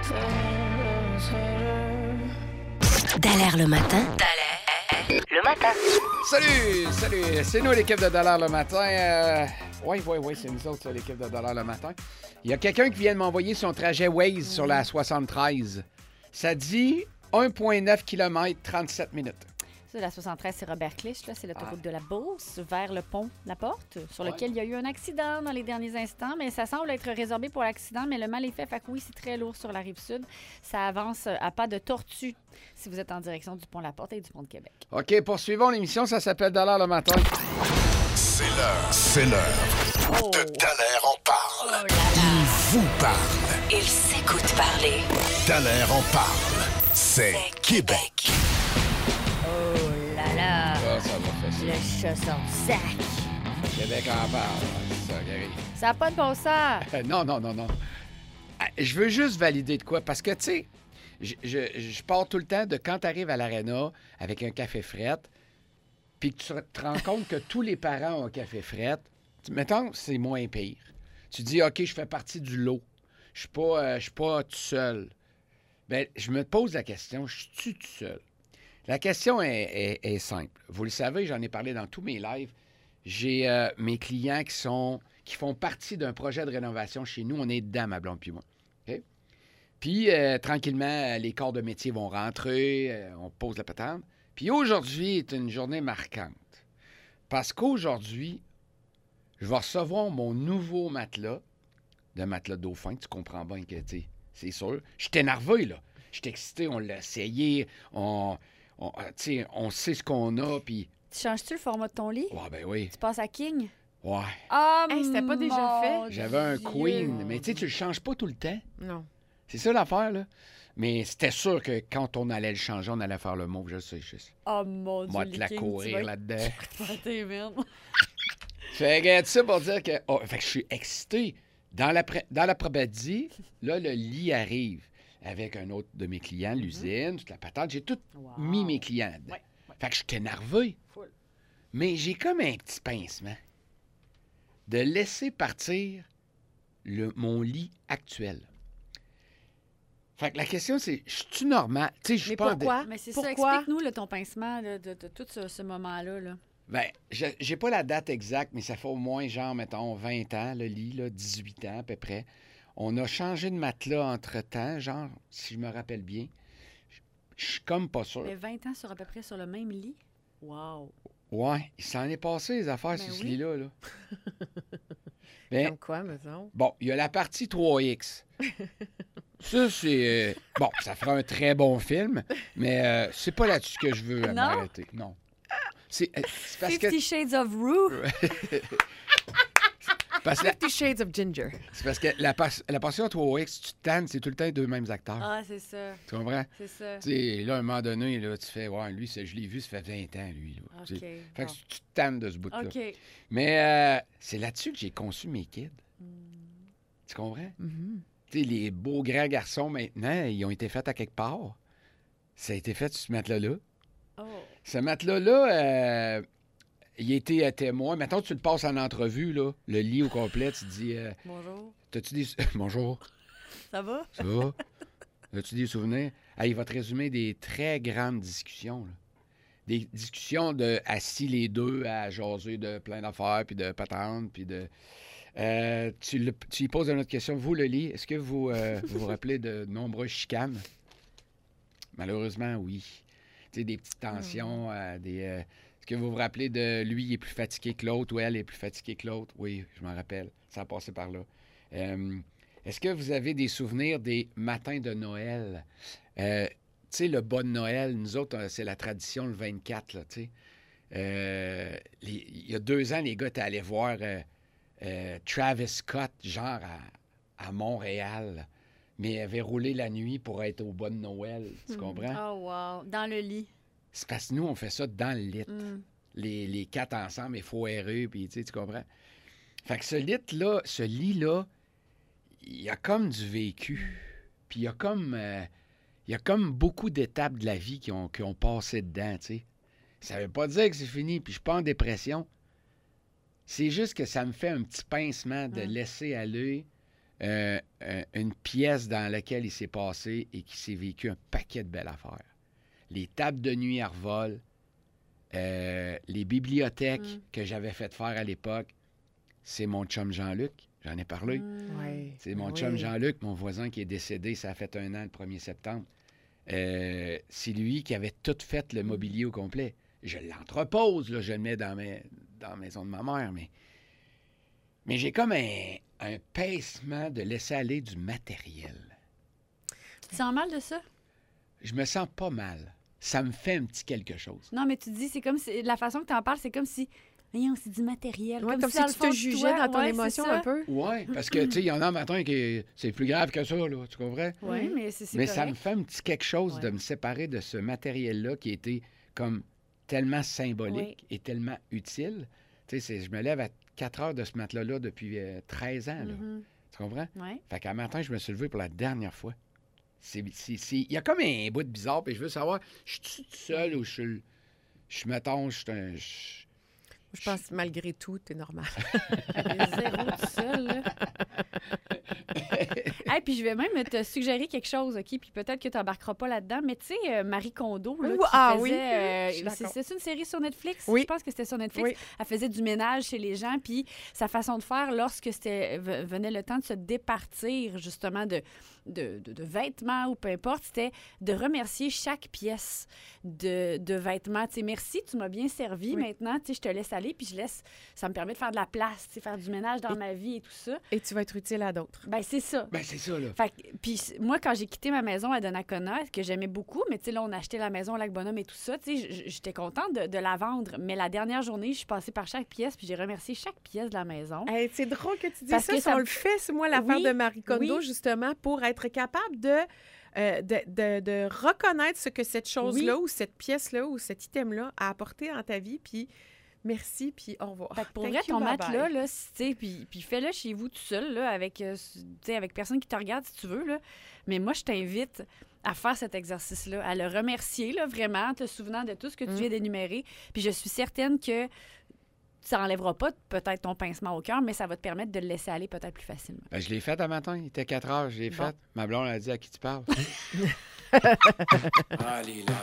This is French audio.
Dallaire le matin. Le matin. Salut! C'est nous, l'équipe de Dallaire le matin. Oui, c'est nous autres, ça, l'équipe de Dallaire le matin. Il y a quelqu'un qui vient de m'envoyer son trajet Waze sur la 73. Ça dit 1,9 km, 37 minutes. Ça, la 73, c'est Robert Clich, là, c'est l'autoroute de la Beauce, vers le pont La Porte, sur lequel il y a eu un accident dans les derniers instants, mais ça semble être résorbé pour l'accident, mais le mal est fait. Fait que oui, c'est très lourd sur la Rive-Sud. Ça avance à pas de tortue si vous êtes en direction du pont La Porte et du pont de Québec. OK, poursuivons l'émission. Ça s'appelle Dallaire le matin. C'est l'heure de Dallaire en parle. Il vous parle. Il s'écoute parler. Dallaire en parle. C'est Québec. Oh là là! Ah, ça va Le facile. chat son sac! Québec en parle. C'est ça qui arrive. Ça n'a pas de bon sens! Non. Je veux juste valider de quoi, parce que, tu sais, je pars tout le temps de quand tu arrives à l'aréna avec un café fret, puis que tu te rends compte que tous les parents ont un café fret. Mettons, c'est moins pire. Tu dis, OK, je fais partie du lot. Je suis pas tout seul. Bien, je me pose la question, je suis tout seul? La question est simple. Vous le savez, j'en ai parlé dans tous mes lives. J'ai mes clients qui font partie d'un projet de rénovation chez nous. On est dedans, ma blonde puis moi. OK? Puis, tranquillement, les corps de métier vont rentrer, on pose la patente. Puis aujourd'hui est une journée marquante. Parce qu'aujourd'hui, je vais recevoir mon nouveau matelas, de matelas Dauphin. Tu comprends bien que, tu sais, c'est sûr. Je suis énervé, là. Je suis excité, on l'a essayé, on sait ce qu'on a, puis... Tu changes-tu le format de ton lit? Ouais, ben oui. Tu passes à King? Ouais. Ah, Hey, c'était pas déjà fait? J'avais un Queen, mais tu sais, tu le changes pas tout le temps. Non. C'est ça l'affaire, là. Mais c'était sûr que quand on allait le changer, on allait faire le mot, je sais. Oh mon Dieu, Moi, te les la Kings, courir là-dedans. T'es merde. Fait que ça pour dire que... Oh, fait que je suis excité. Dans l'après-midi, là, le lit arrive avec un autre de mes clients, l'usine, toute la patente. J'ai tout mis mes clients dedans. Ouais. Fait que je suis énervé. Full. Mais j'ai comme un petit pincement de laisser partir mon lit actuel. Fait que la question, c'est, je suis normal? Tu sais, je suis Mais pas pourquoi? Mais c'est ça, Pourquoi? explique-nous là, ton pincement là, de tout ce moment-là. Là. Ben, j'ai pas la date exacte, mais ça fait au moins, genre, mettons, 20 ans, le lit, là, 18 ans à peu près. On a changé de matelas entre-temps, genre, si je me rappelle bien. Je suis comme pas sûr. Mais 20 ans sur à peu près sur le même lit? Wow! Ouais, il s'en est passé, les affaires, Ben sur ce oui. lit-là. Là. Ben, Comme quoi, mettons? bon, il y a la partie 3X. Ça, c'est... bon, ça fera un très bon film, mais c'est pas là-dessus que je veux Non? m'arrêter. Non. C'est parce que... 50 Shades of Rue? Parce que 50 Shades of Ginger. c'est parce que la passion 3X, tu te tannes, c'est tout le temps les deux mêmes acteurs. Ah, c'est ça. Tu comprends? C'est ça. Tu sais, là, à un moment donné, là, tu fais, ouais, lui, je l'ai vu, ça fait 20 ans, lui. Là. Tu OK. sais. Fait que bon. tu te tannes de ce bout-là. OK. Mais c'est là-dessus que j'ai conçu mes kids. Tu comprends? Mhm. Tu sais, les beaux grands garçons, maintenant, ils ont été faits à quelque part. Ça a été fait sur ce matelas-là. Oh. Ce matelas-là, il a été témoin. Mettons, tu le passes en entrevue, là, le lit au complet, tu te dis... Bonjour. T'as-tu des... Bonjour, Ça va? ça va? As-tu des souvenirs? Ah, il va te résumer des très grandes discussions, là. Des discussions de assis les deux à jaser de plein d'affaires, puis de patentes, puis de... tu lui poses une autre question. Vous, le lit, est-ce que vous vous rappelez de nombreuses chicanes? Malheureusement, oui. Tu sais, des petites tensions, est-ce que vous vous rappelez de lui, il est plus fatigué que l'autre, ou elle est plus fatiguée que l'autre? Oui, je m'en rappelle. Ça a passé par là. Est-ce que vous avez des souvenirs des matins de Noël? Tu sais, le bas de Noël, nous autres, c'est la tradition le 24, là, tu sais. Il y a 2 ans, les gars étaient allés voir Travis Scott, genre à Montréal, mais il avait roulé la nuit pour être au bas de Noël, tu comprends? Oh, wow. Dans le lit. C'est parce que nous, on fait ça dans le lit. Mm. Les 4 ensemble, il faut errer, puis tu comprends? Fait que ce lit-là, il y a comme du vécu. Puis il y a comme beaucoup d'étapes de la vie qui ont passé dedans, tu sais. Ça veut pas dire que c'est fini, puis je suis pas en dépression. C'est juste que ça me fait un petit pincement de laisser aller une pièce dans laquelle il s'est passé et qui s'est vécu un paquet de belles affaires. Les tables de nuit à Revol, les bibliothèques que j'avais fait faire à l'époque, c'est mon chum Jean-Luc. J'en ai parlé. Ouais. C'est mon Oui. chum Jean-Luc, mon voisin qui est décédé, ça a fait 1 an le 1er septembre. C'est lui qui avait tout fait le mobilier au complet. Je l'entrepose, là, je le mets dans la maison de ma mère, mais j'ai comme un pincement de laisser aller du matériel. Tu te sens mal de ça? Je me sens pas mal. Ça me fait un petit quelque chose. Non, mais tu dis, c'est comme si, la façon que tu en parles, c'est comme si, voyons, c'est du matériel. Ouais, comme si dans tu le fond te de jugeais toi, dans ton ouais, émotion c'est ça. un peu. Oui, parce que, tu sais, il y en a un matin qui c'est plus grave que ça, là, tu comprends? Oui, mais c'est Mais ça me correct. fait un petit quelque chose Ouais. de me séparer de ce matériel-là qui était comme tellement symbolique et tellement utile. Tu sais, je me lève à 4 heures de ce matelas-là depuis 13 ans, là. Mhm. Tu comprends? Ouais. Fait qu'à matin, je me suis levé pour la dernière fois. Il y a comme un bout de bizarre, puis je veux savoir, je suis tout seul ou mettons, Je pense que malgré tout, t'es normal. Zéro tout seul, là. Hey, puis je vais même te suggérer quelque chose, OK? Puis peut-être que tu n'embarqueras pas là-dedans, mais tu sais, Marie Kondo, là, Ouh, qui ah faisait... oui, je suis d'accord. c'est une série sur Netflix? Oui. Je pense que c'était sur Netflix. Oui. Elle faisait du ménage chez les gens, puis sa façon de faire, lorsque venait le temps de se départir, justement, de vêtements ou peu importe, c'était de remercier chaque pièce de vêtements. Tu sais, merci, tu m'as bien servi. Oui. Maintenant, tu sais, je te laisse aller, puis ça me permet de faire de la place, tu sais, faire du ménage dans ma vie et tout ça. Et tu vas être utile à d'autres. Ben c'est ça. Ben, c'est ça, là. Fait que, puis moi, quand j'ai quitté ma maison à Donnacona, que j'aimais beaucoup, mais tu sais, là, on a acheté la maison au Lac-Bonhomme et tout ça, tu sais, j'étais contente de la vendre. Mais la dernière journée, je suis passée par chaque pièce, puis j'ai remercié chaque pièce de la maison. Hey, c'est drôle que tu dises Parce ça. que ça- On le fait, c'est moi, l'affaire Oui, de Marie Kondo, oui. justement, pour être capable de reconnaître ce que cette chose-là ou cette pièce-là ou cet item-là a apporté dans ta vie, puis merci, puis au revoir. Fait que pour Thank vrai, you, ton bye-bye. matelas, là, tu sais, puis fais-le chez vous tout seul, là, avec, tu sais, avec personne qui te regarde si tu veux, là. Mais moi, je t'invite à faire cet exercice-là, à le remercier, là, vraiment, en te souvenant de tout ce que tu viens d'énumérer. Puis je suis certaine que ça n'enlèvera pas peut-être ton pincement au cœur, mais ça va te permettre de le laisser aller peut-être plus facilement. Ben, je l'ai fait à matin. Il était 4 heures, je l'ai Bon. fait. Ma blonde a dit à qui tu parles. Allez, là.